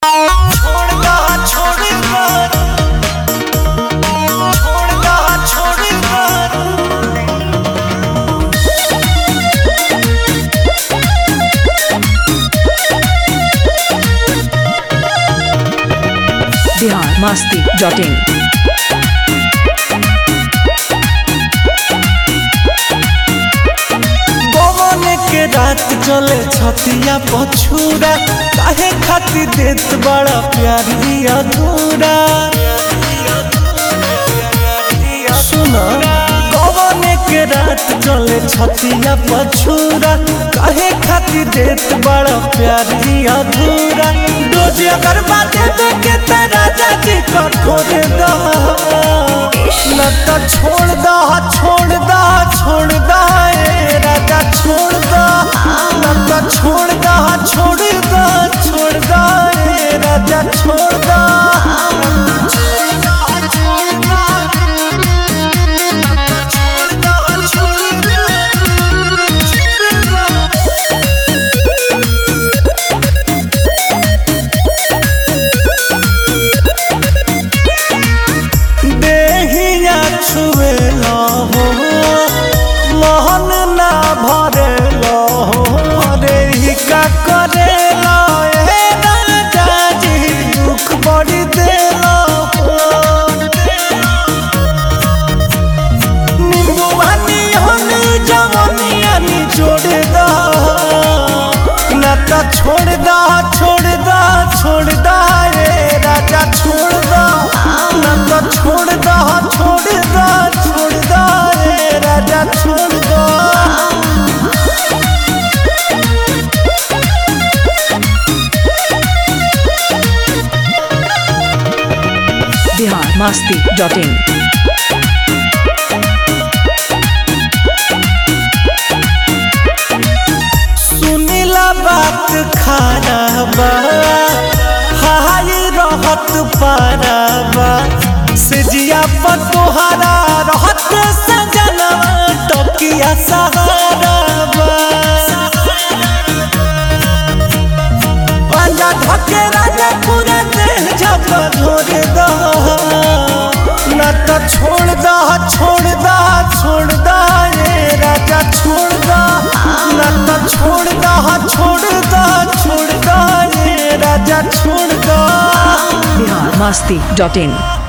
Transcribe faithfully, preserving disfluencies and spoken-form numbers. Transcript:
Bihar Masti dot in. के रात चले छतिया पछूरा काहे खातिर देत बड़ा प्यारी अधूरा सुना कौने के रात चले छतिया पछूरा काहे खातिर देत बड़ा प्यारी अधूरा रोज अगर बातें देखे तेरा जाजी कठोर दा न तो छोड़ दा छोड़ दा छोड़ दा राजा छोड़ दा न तो छोड़ दा छोड़ दा छोड़ दा राजा छोड़ दा देहिया छुए लो मोहन ना भरे लो रे ही का करे लो ए राजा जी दुख बड़ी दे लो नींबू पानी होने जवानिया नी जोड़ दा ना तो छोड़ दा छोड़ दा छोड़ दा ए राजा छोड़ दा ना तो छोड़ दा छोड़ दा छोड़ दा ए राजा छोड़ दा बिहार मस्ती डॉट इन। सुनीला बात खाना बा हाय रहत पारा बा सिजिया पर तोहरा रहत सजना टकिया सहारा बा पंजा धके राजा पूरा देह जब धोर दा न तो छोड़ दा छोड़ दा छोड़ दा ये राजा छोड़ दा न तो छोड़ दा छोड़ दा छोड़ दा ये राजा छोड़ दा बिहार मस्ती डॉट इन।